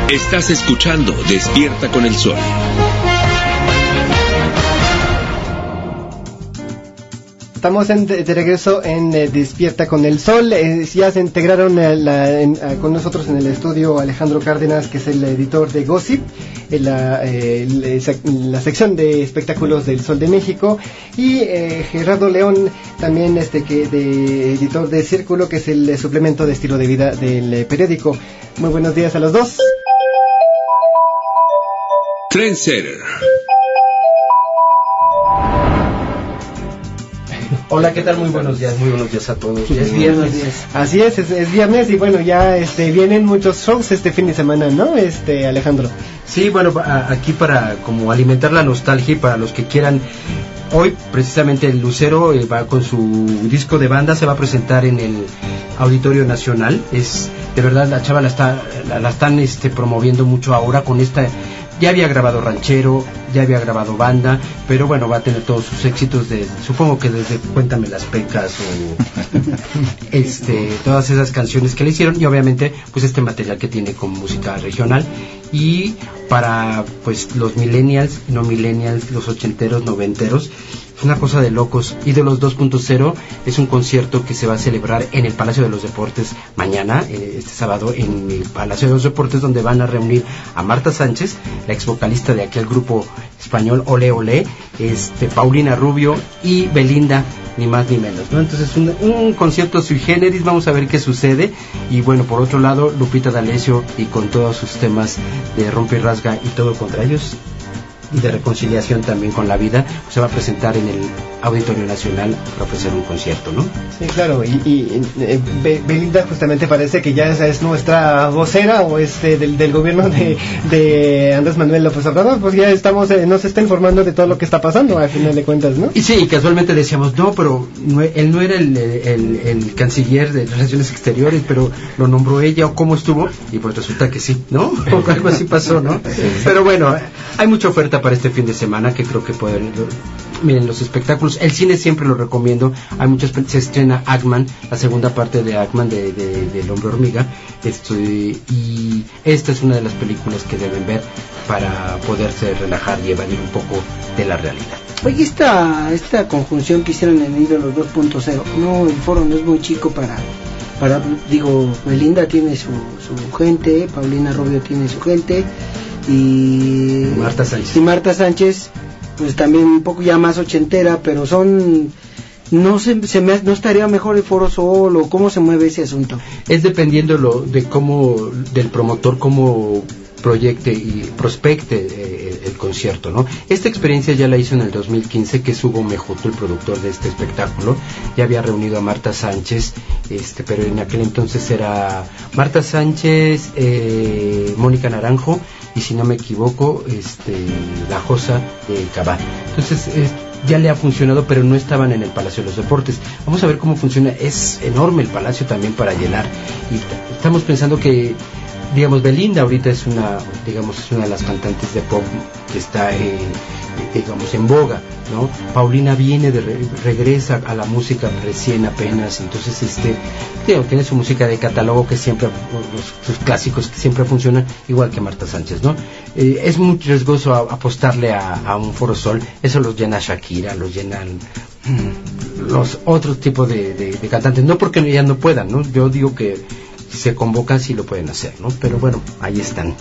Estás escuchando Despierta con el Sol. Estamos de regreso en Despierta con el Sol. Ya se integraron con nosotros en el estudio Alejandro Cárdenas, que es el editor de Gossip, la sección de espectáculos del Sol de México, y Gerardo León, también editor de Círculo, que es el suplemento de estilo de vida del periódico. Muy buenos días a los dos. Trendsetter. Hola, ¿qué tal? Muy buenos días a todos. Ya es viernes. Así es viernes y bueno, ya vienen muchos shows este fin de semana, ¿no? Alejandro. Sí, bueno, aquí para como alimentar la nostalgia y para los que quieran. Hoy precisamente el Lucero va con su disco de banda, se va a presentar en el Auditorio Nacional. Es de verdad, la chava la están promoviendo mucho ahora con esta. Ya había grabado ranchero, ya había grabado banda, pero bueno, va a tener todos sus éxitos supongo que desde Cuéntame las Pecas o todas esas canciones que le hicieron, y obviamente pues este material que tiene con música regional. Y para pues los millennials, no millennials, los ochenteros, noventeros, es una cosa de locos. Ídolos 2.0 es un concierto que se va a celebrar en el Palacio de los Deportes mañana, este sábado, en el Palacio de los Deportes, donde van a reunir a Marta Sánchez, la ex vocalista de aquel grupo español Olé Olé, Paulina Rubio y Belinda, ni más ni menos, ¿no? Entonces un concierto sui generis, vamos a ver qué sucede. Y bueno, por otro lado, Lupita D'Alessio, y con todos sus temas de rompe y rasga y todo contra ellos, y de reconciliación también con la vida, pues se va a presentar en el Auditorio Nacional para ofrecer un concierto, ¿no? Sí, claro, y Belinda justamente parece que ya es nuestra vocera, o del gobierno de Andrés Manuel López Obrador, pues ya nos está informando de todo lo que está pasando, al final de cuentas, ¿no? Y sí, casualmente decíamos, no, pero él no era el canciller de Relaciones Exteriores, pero lo nombró ella, o cómo estuvo, y pues resulta que sí, ¿no? O algo así pasó, ¿no? Pero bueno, hay mucha oferta para este fin de semana que creo que pueden. Miren, los espectáculos, el cine siempre lo recomiendo. Hay muchas, se estrena Ackman, la segunda parte de Ackman del Hombre Hormiga, y esta es una de las películas que deben ver para poderse relajar y evadir un poco de la realidad. Oye, esta conjunción que hicieron en Ídolos 2.0, no, el foro no es muy chico para Belinda tiene su gente, Paulina Rubio tiene su gente, y Marta Sánchez pues también un poco ya más ochentera, pero no estaría mejor el foro solo. ¿Cómo se mueve ese asunto? Es dependiendo del promotor, cómo proyecte y prospecte el concierto, ¿no? Esta experiencia ya la hizo en el 2015, que es Hugo Mejuto, el productor de este espectáculo. Ya había reunido a Marta Sánchez, pero en aquel entonces era Marta Sánchez, Mónica Naranjo, y si no me equivoco, La Josa de Cabal. Entonces ya le ha funcionado, pero no estaban en el Palacio de los Deportes. Vamos a ver cómo funciona. Es enorme el palacio también para llenar, y estamos pensando que, digamos, Belinda ahorita es una de las cantantes de pop que está en boga, ¿no? Paulina regresa a la música recién apenas, entonces tiene su música de catálogo que siempre, sus clásicos que siempre funcionan, igual que Marta Sánchez, ¿no? Es muy riesgoso apostarle a un Foro Sol. Eso los llena Shakira, los llenan los otros tipos de cantantes, no porque ya no puedan, ¿no? Yo digo que si se convocan sí lo pueden hacer, ¿no? Pero bueno, ahí están,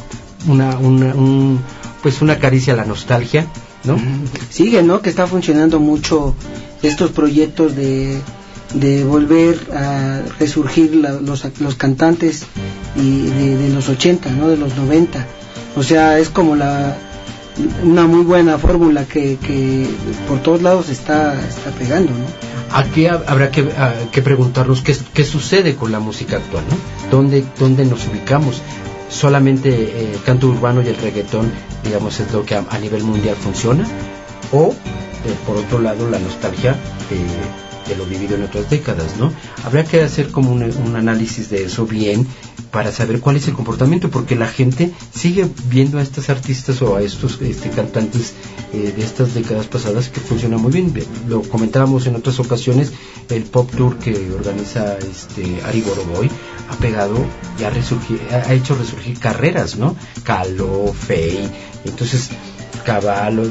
una caricia a la nostalgia, ¿no? Sigue, ¿no? Que está funcionando mucho estos proyectos de volver a resurgir los cantantes de los 80, ¿no? De los 90. O sea, es como una muy buena fórmula que por todos lados está pegando, ¿no? Aquí habrá que preguntarnos qué sucede con la música actual, ¿no? ¿Dónde nos ubicamos? Solamente el canto urbano y el reggaetón, digamos, es lo que a nivel mundial funciona, o por otro lado la nostalgia de lo vivido en otras décadas, ¿no? Habría que hacer como un análisis de eso bien para saber cuál es el comportamiento, porque la gente sigue viendo a estos artistas o a estos cantantes de estas décadas pasadas que funcionan muy bien. Lo comentábamos en otras ocasiones, el pop tour que organiza Ari Boroboy ha pegado y ha hecho resurgir carreras, ¿no? Caló, Fey, entonces Caballo,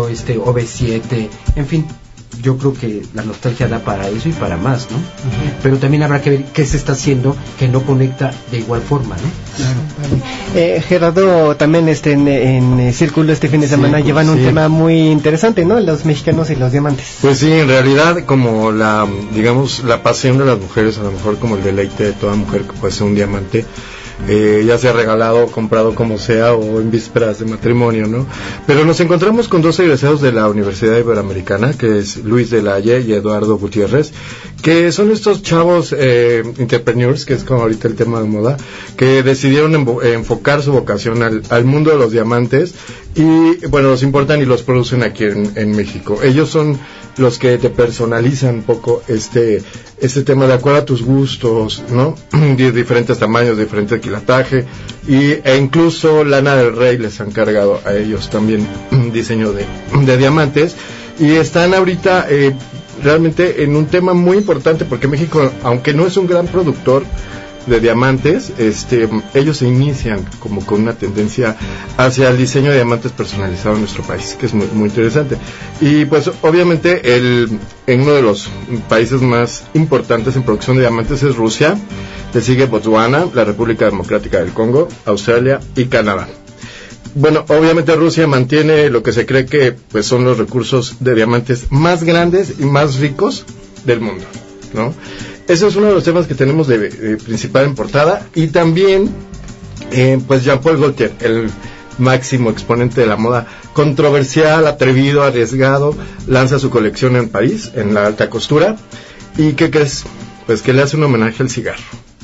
OV7, en fin. Yo creo que la nostalgia da para eso y para más, ¿no? Uh-huh. Pero también habrá que ver qué se está haciendo que no conecta de igual forma, ¿no? Claro, vale. Gerardo, también en Círculo este fin de semana llevan un tema muy interesante, ¿no? Los mexicanos y los diamantes. Pues sí, en realidad como la pasión de las mujeres, a lo mejor como el deleite de toda mujer que puede ser un diamante, ya sea regalado o comprado como sea o en vísperas de matrimonio, ¿no? Pero nos encontramos con dos egresados de la Universidad Iberoamericana, que es Luis de la Haye y Eduardo Gutiérrez, que son estos chavos entrepreneurs, que es como ahorita el tema de moda, que decidieron enfocar su vocación al mundo de los diamantes y, bueno, los importan y los producen aquí en México. Ellos son los que te personalizan un poco este tema de acuerdo a tus gustos, ¿no? De diferentes tamaños, diferente quilataje e incluso Lana del Rey les han cargado a ellos también diseño de diamantes y están ahorita realmente en un tema muy importante porque México, aunque no es un gran productor de diamantes, ellos se inician como con una tendencia hacia el diseño de diamantes personalizado en nuestro país, que es muy, muy interesante. Y pues obviamente en uno de los países más importantes en producción de diamantes es Rusia, le sigue Botswana, la República Democrática del Congo, Australia y Canadá. Bueno, obviamente Rusia mantiene lo que se cree que pues son los recursos de diamantes más grandes y más ricos del mundo, ¿no? Ese es uno de los temas que tenemos de principal en portada. Y también, pues Jean-Paul Gaultier, el máximo exponente de la moda, controversial, atrevido, arriesgado, lanza su colección en París, en la alta costura. ¿Y qué crees? Pues que le hace un homenaje al cigarro,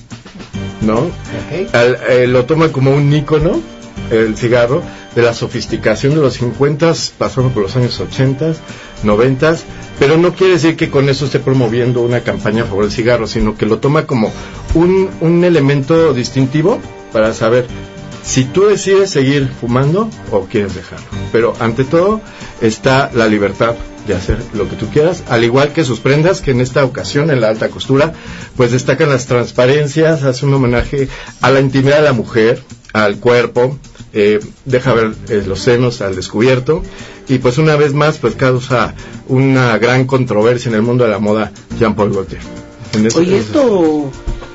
¿no? Okay. Lo toma como un ícono, el cigarro, de la sofisticación de los 50, pasando por los años 80, 90, pero no quiere decir que con eso esté promoviendo una campaña a favor del cigarro, sino que lo toma como un elemento distintivo para saber si tú decides seguir fumando o quieres dejarlo. Pero ante todo está la libertad de hacer lo que tú quieras, al igual que sus prendas, que en esta ocasión, en la alta costura, pues destacan las transparencias, hace un homenaje a la intimidad de la mujer, al cuerpo, deja ver los senos al descubierto, y pues una vez más pues causa una gran controversia en el mundo de la moda Jean-Paul Gaultier. Oye, esto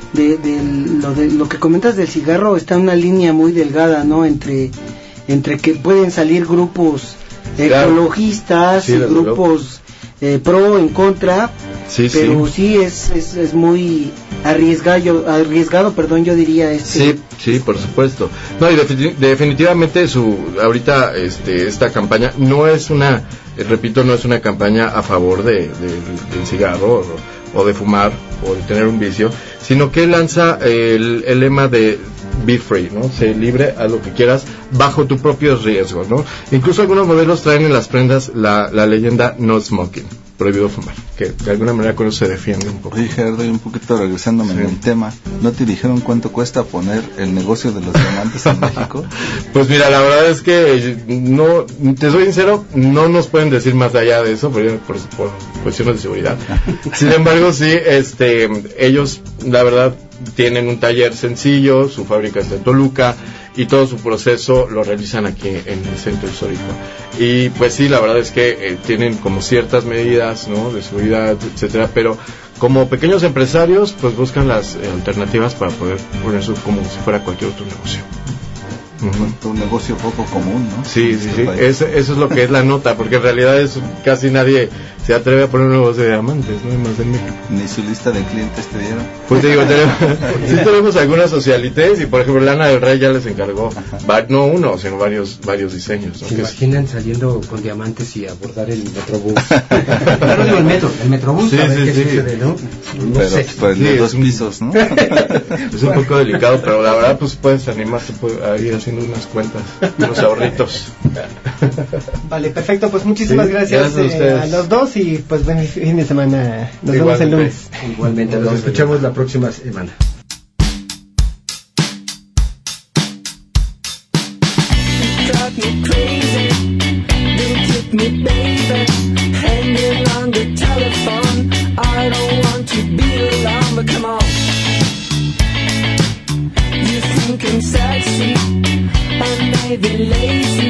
de lo que comentas del cigarro está en una línea muy delgada, ¿no? Entre que pueden salir grupos ecologistas, sí, y grupos pro, en contra, sí, pero sí es muy arriesgado, perdón, yo diría Sí, por supuesto. No, y definitivamente ahorita esta campaña no es una campaña a favor del cigarro o de fumar o de tener un vicio, sino que lanza el lema de be free, ¿no? Sé libre, haz lo que quieras bajo tu propio riesgo, ¿no? Incluso algunos modelos traen en las prendas la leyenda no smoking, prohibido fumar, que de alguna manera con eso se defiende un poco. Oye, Gerardo, y un poquito regresándome en el tema, ¿no te dijeron cuánto cuesta poner el negocio de los diamantes en México? Pues mira, la verdad es que no, te soy sincero, no nos pueden decir más allá de eso por cuestiones de seguridad. Sin embargo, sí, ellos, la verdad, tienen un taller sencillo, su fábrica está en Toluca y todo su proceso lo realizan aquí en el centro histórico. Y pues sí, la verdad es que tienen como ciertas medidas, ¿no?, de seguridad, etcétera, pero como pequeños empresarios pues buscan las alternativas para poder ponerse como si fuera cualquier otro negocio. Un negocio poco común, ¿no? Sí. Eso es lo que es la nota, porque en realidad casi nadie se atreve a poner un negocio de diamantes, ¿no? Más en México. Ni su lista de clientes te dieron. Pues te digo, tenemos algunas socialites y por ejemplo Lana del Rey ya les encargó, no uno, sino varios diseños, ¿no? ¿Se imaginan saliendo con diamantes y abordar el metrobús? Claro, digo, el metrobús, sí, a ver qué sucede, ¿no? Pero sé. Pues de 2 pisos, ¿no? Es un poco delicado, pero la verdad pues puedes animarte a ir haciendo unas cuentas, unos ahorritos. Vale, perfecto, pues muchísimas gracias a los dos. saludos y pues buen fin de semana. Nos vemos el lunes. Igualmente, nos escuchamos la próxima semana. Sexy and maybe lazy.